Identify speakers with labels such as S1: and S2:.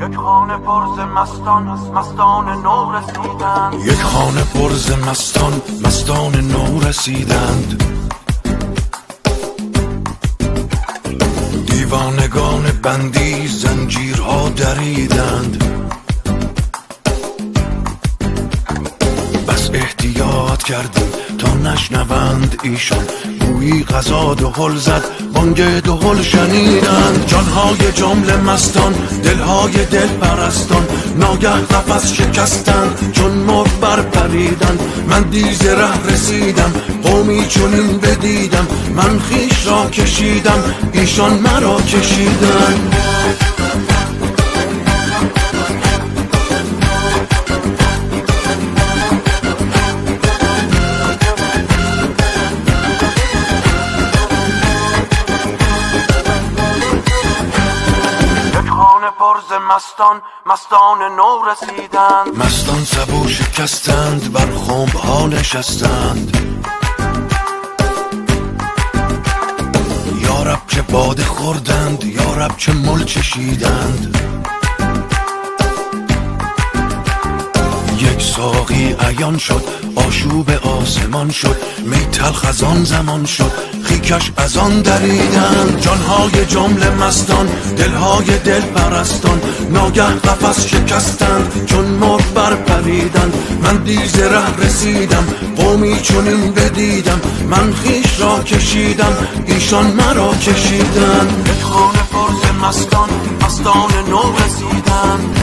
S1: یک خانه پر ز مستان، مستان نو رسیدند. یک خانه پر ز مستان، مستان نو رسیدند. دیوانگان بندی زنجیرها دریدند. بس احتیاط کردیم تا نشنوند ایشان، گویی غذا دهل زد بانگ دهل شنیدند. جانهای جمله مستان، دلهای دل پرستان، ناگه قفس شکستند چون مرغ برپریدند. من دیز ره رسیدم، قومی چنین بدیدم، من خویش را کشیدم، ایشان مرا کشیدند. پر ز مستان، مستان نو رسیدند. مستان سبو شکستند، بر خنب ها نشستند. یارب چه باده خوردند، یارب چه مل چشیدند. یک ساقی عیان شد، آشوب آسمان شد، می تلخ از آن زمان شد، خیکش از آن دریدند. جانهای جمله مستان، دلهای دل پرستان، ناگه قفس شکستند چون مرغ برپریدند. من دیز ره رسیدم، قومی چنین بدیدم، من خویش را کشیدم، ایشان مرا کشیدند. یک خانه پر ز مستان، مستان نو رسیدند.